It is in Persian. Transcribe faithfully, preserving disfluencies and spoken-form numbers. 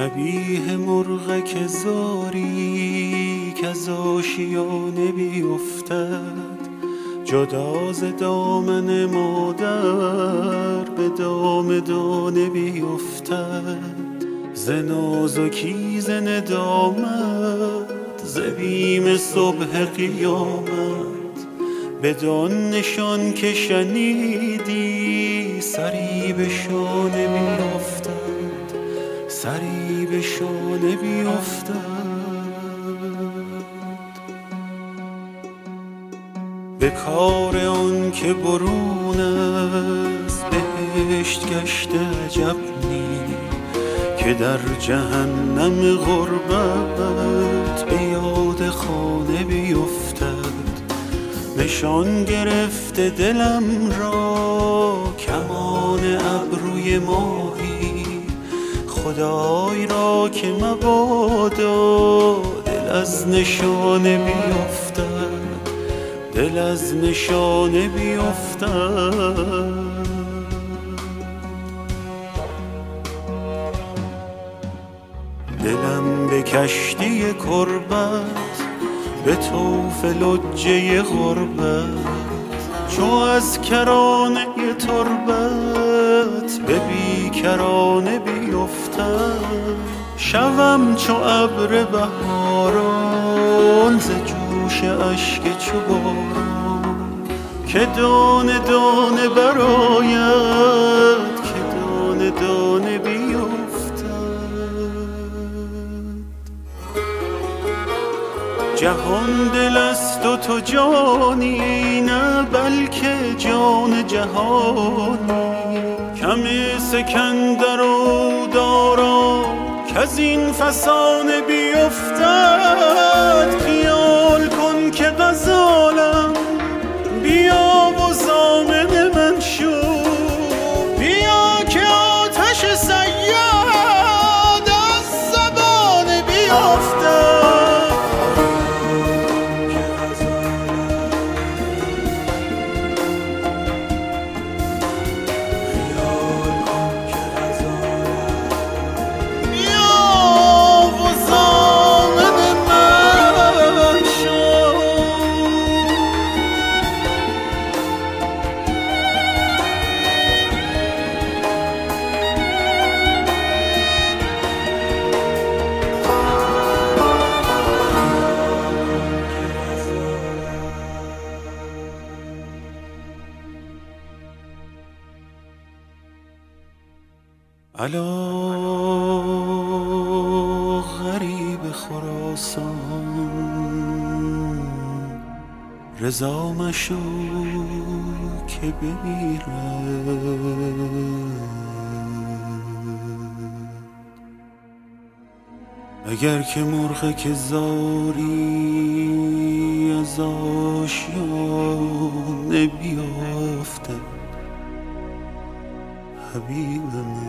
شبیه مرغک زاری که از آشیانه بیفتد، جدا ز دامن مادر به دام دانه بیفتد. ز نازکی ز ندامت ز بیم صبح قیامت، بدان نشان که شنیدی سری به شانه بیفتد، سری به شانه بیفتد. به کار آن که برون از بهشت گشته عجب نی، که در جهنم غربت به یاد خانه بیفتد. نشان گرفته دلم را کمان ابروی ماهی، خدای را که مبادا دل از نشانه بیفتد، دل از نشانه بیفتد. دلم به کشتی کربت به طوف لجه غربت، چو از کرانه تربت به بیکرانه بیفتد. شوم چو ابر بهاران ز جوش اشک چو باران، که دانه دانه برآید، که دانه دانه بیفتد. جهان دل است و تو جانی، نه بلکه جان جهانی. کم سکندر و دارا کز این فسانه بیفتد. خیال کن که غزالم بیا و ضامن من شو، بیا که آتش صیاد از زبان بیفتد. الا غریب خراسان، رضا مشو که بمیرد. اگر که مرغک زاری از آشیانه بیافته، حبیبم